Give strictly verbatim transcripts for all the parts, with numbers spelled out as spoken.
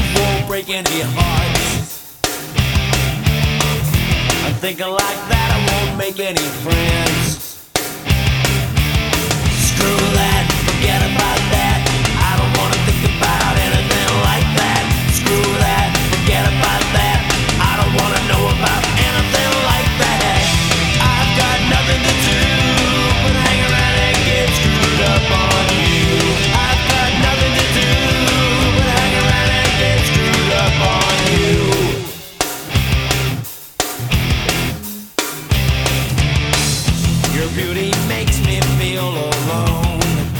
won't break any hearts. I'm thinking like that, I won't make any friends. Screw that, forget about that. I don't wanna think about anything like that. Screw that, forget about that. I don't wanna know about anything like that. I've got nothing to do but hang around and get screwed up on you. I've got nothing to do but hang around and get screwed up on you. Your beauty makes me feel alone.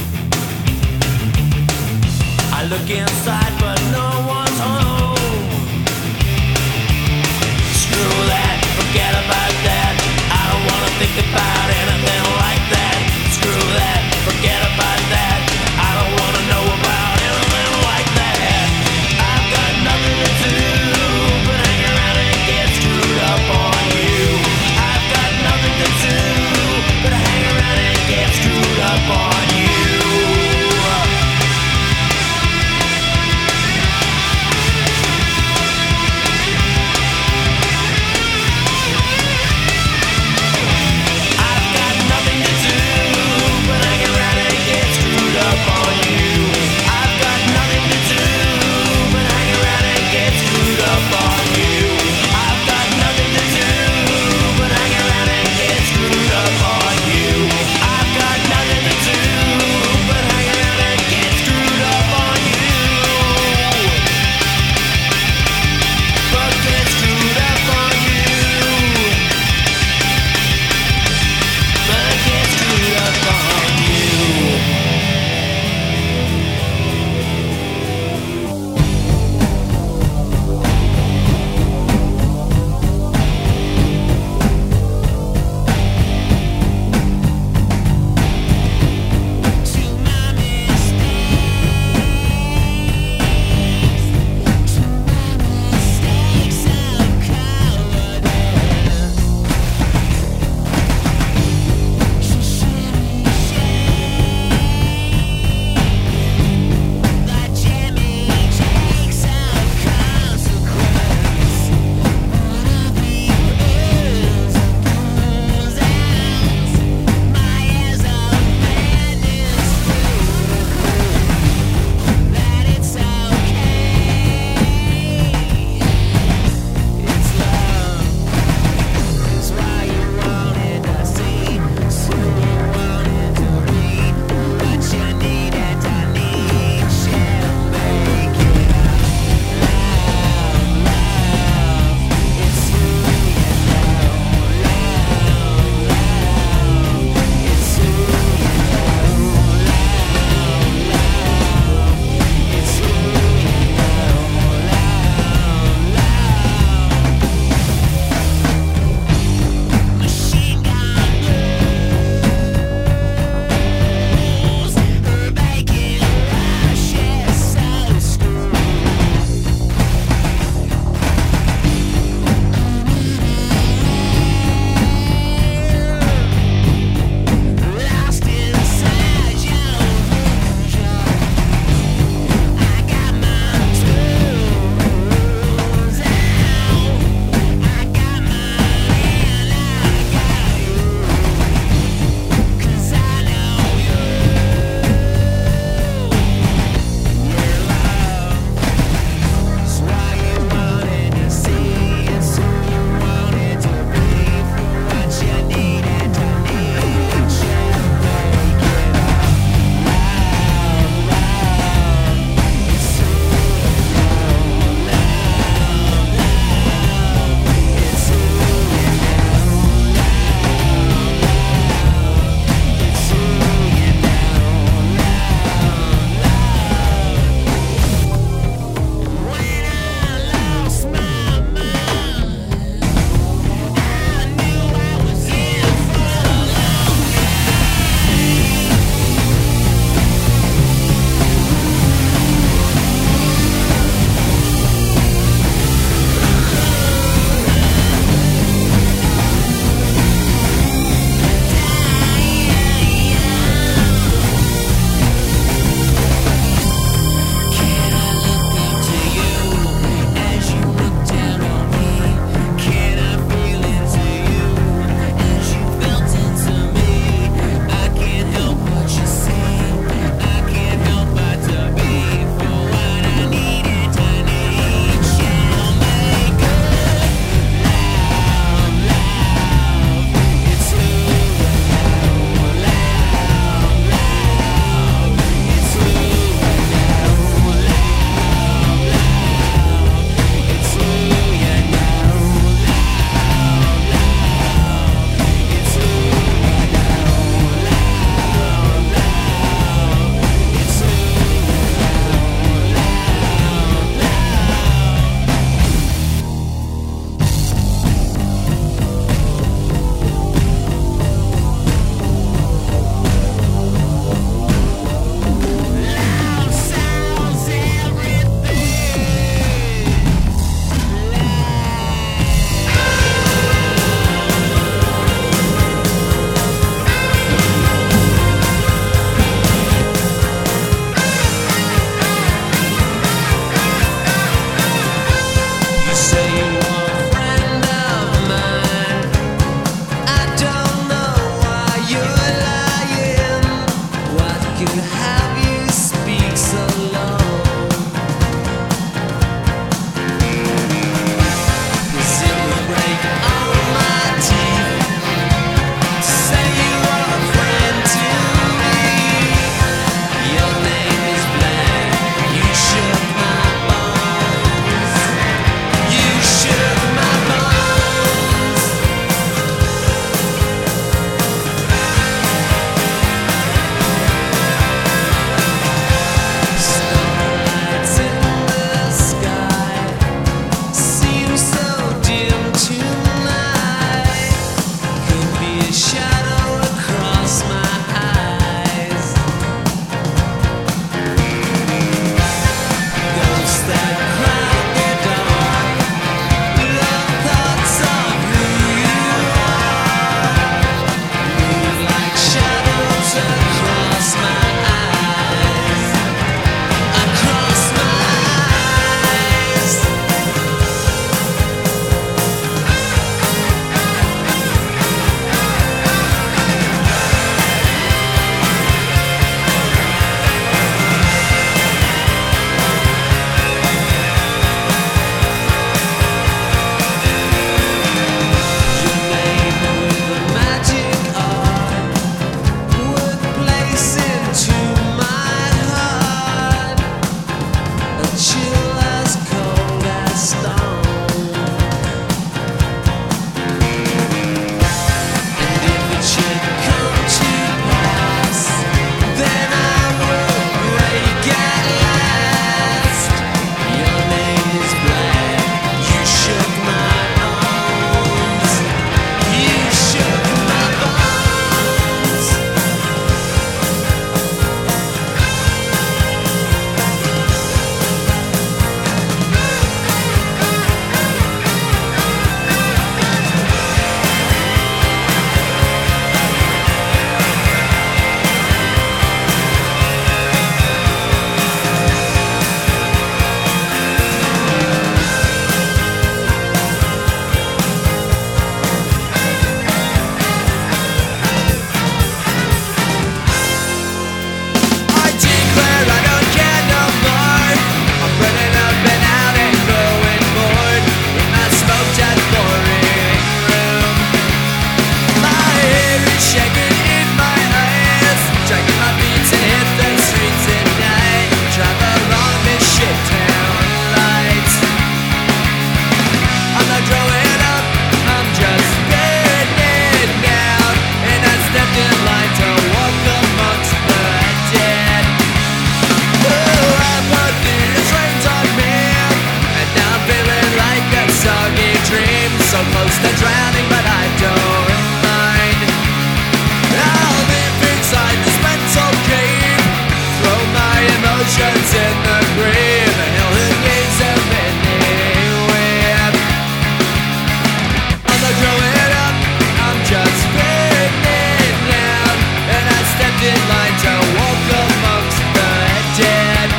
dream, so close to drowning, but I don't mind. I'll live inside this mental cave, throw my emotions in the grave, and hell who gives them anywhere. I'm not growing up, I'm just spinning down, and I stepped in line to walk amongst the dead.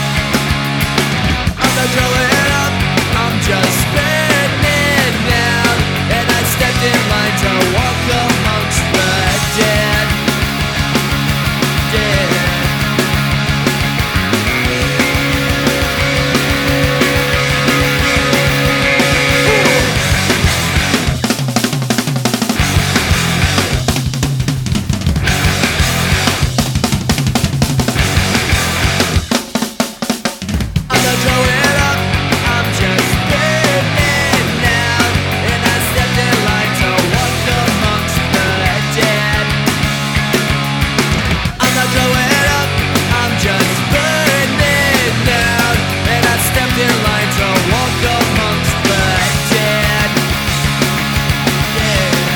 I'm not growing up, I'm just spinning down, and I stepped in line to walk amongst the dead. Dead. I'm not growing up, I'm just spinning down, and I stepped in line to walk amongst the dead. I'm not growing up, I'm just spinning down, and I stepped in line to walk amongst the dead. Yeah.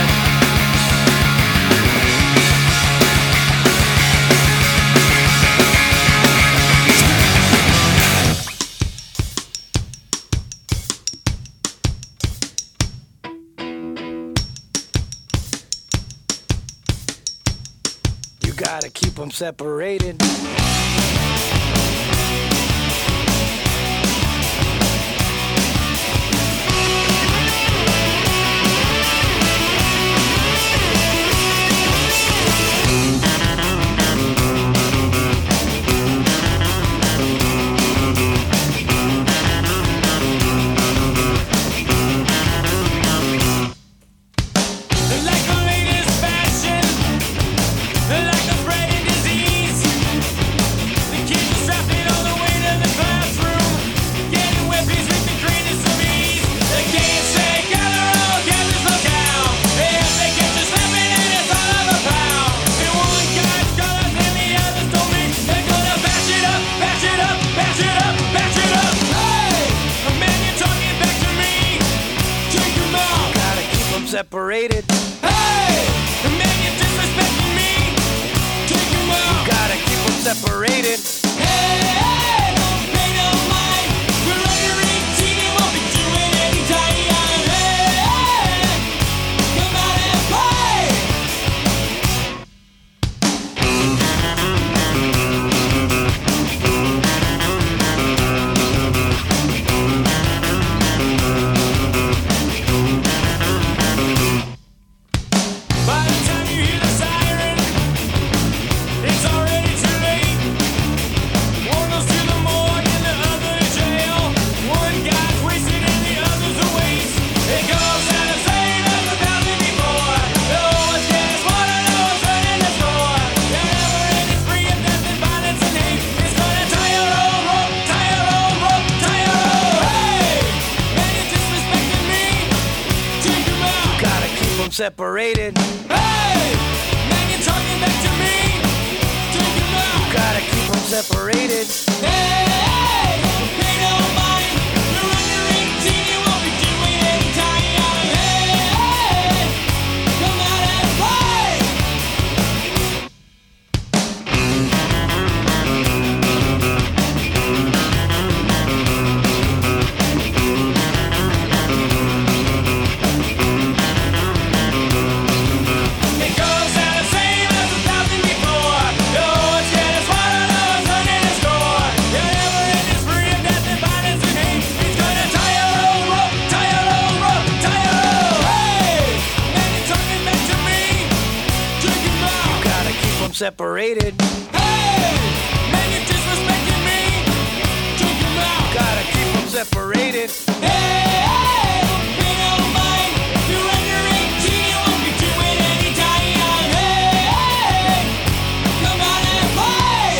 You gotta keep them separated. Like the latest fashion, like the spreading disease. The kids are strapping all the way to the classroom, getting weapons with the greatest of ease. They can't say gather all, gather locale. If they get you slapping and it's all of a pound. And one guy's colors and the others told me they're gonna bash it up, bash it up, bash it up, bash it up. Hey, a man, you're talking back to me. Take your mouth. Gotta keep them separated. Hey, a man, you're disrespecting me. Take him out. Gotta keep them separated. Hey, hey, don't pay no mind. We're under eighteen and won't be doing any time. Hey, hey, come out and play. By the time you hear the siren, it's already too late. One goes to the morgue and the other to jail. One guy's wasted and the other's a waste. It goes out of same as a thousand before. No one's getting smarter, no one's running the store. There never any free of death and violence and hate. It's gonna tie your own rope, tie your own rope, tie your own. Hey, man, you're disrespecting me. Take him out. Gotta keep them separated. Hey, man, you're talking back to me. Take him out. Gotta keep them separated. Hey, hey, don't pay no mind. You're under eighteen, you won't be doing any time. Hey, hey, come out and play. It goes out the same as a thousand before. No one's getting smarter, no one's running the score. There never any free of death and violence and hate. It's gonna tie your own rope, tie your own rope, tie your own. Hey, man, you're talking back to me. Take him out. Gotta keep them separated. Hey, man, you're disrespecting me. Take him out. Gotta keep them separated. Hey, hey, don't pay no mind. You're under eighteen, you won't be doing any time. Hey, hey, come out and play.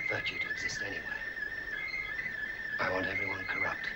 virtue to exist anyway. I want everyone corrupt.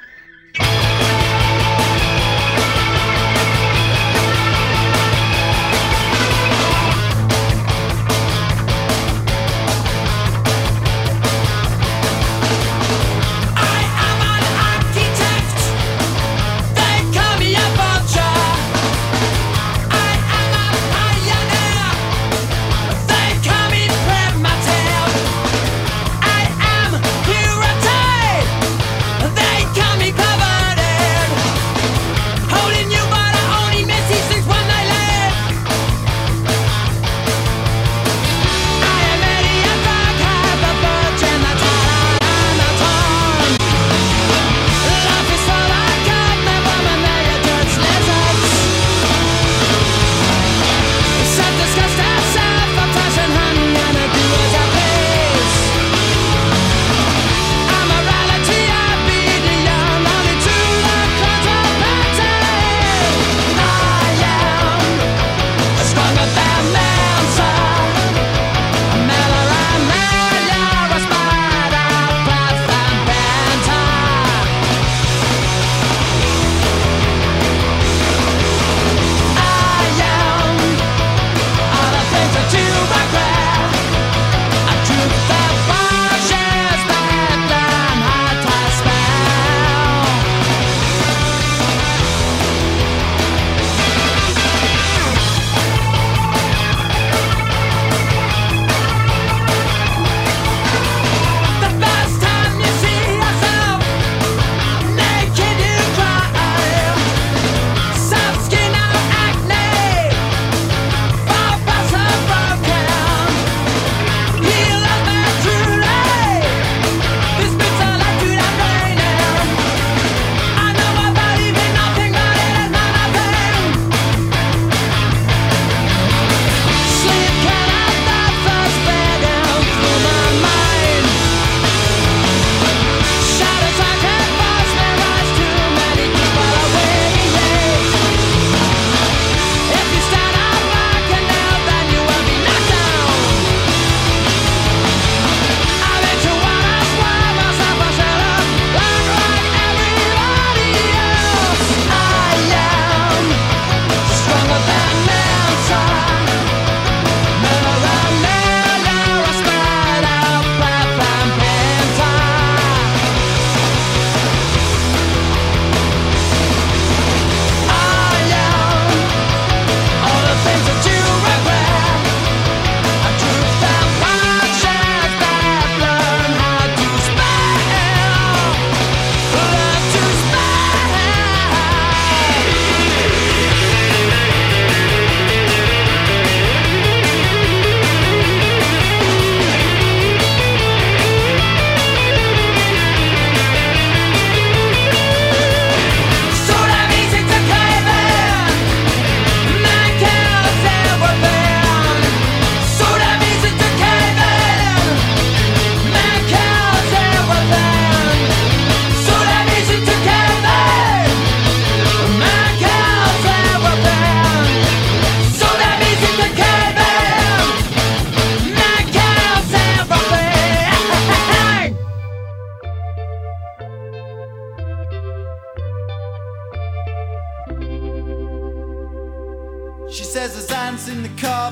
She says there's ants in the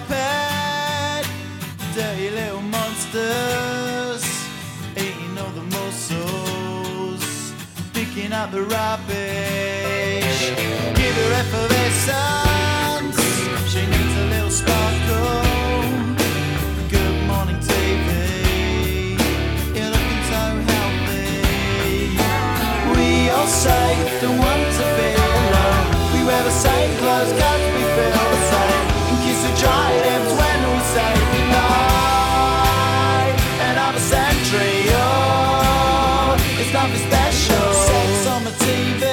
carpet, dirty little monsters, eating all the mussels, picking up the rubbish. Give her effervescence, she needs a little sparkle. Good morning T V, you're looking so healthy. We all say don't want to be alone. We wear the same clothes cause we feel the same, and kiss the dry lips when we say goodnight. Another century, oh, it's nothing special. Sex on the T V,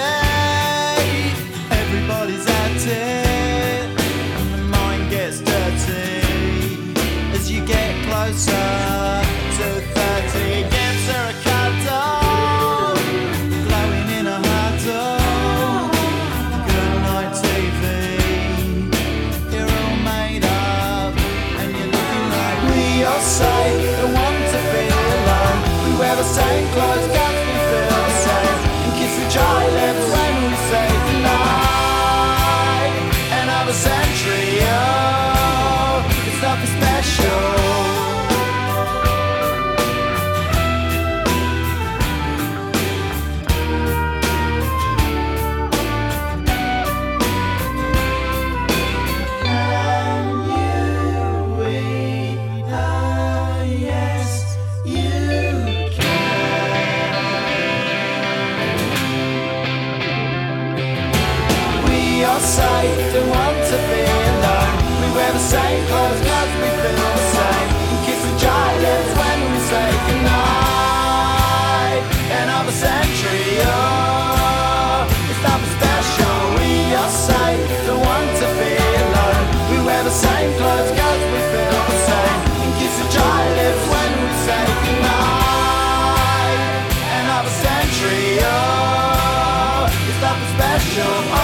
everybody's at it, and the mind gets dirty as you get closer to thirty. Gives her a cuddle, glowing in a huddle. Good night T V, you're all made up, and you're looking like we all say don't want to be same clothes, cause we feel the same, and kiss the dry lips when we say goodnight. Another century, oh, it's nothing special. Safe, don't want to be alone. We wear the same clothes cause we feel the same, and kiss the dry lips when we say goodnight. Another century, oh, it's nothing special. We are safe, don't want to be alone. We wear the same clothes cause we feel the same, and kiss the dry lips when we say goodnight. Another century, oh, it's nothing special. Oh,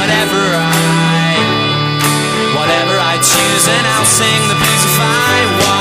sing the blues if I want.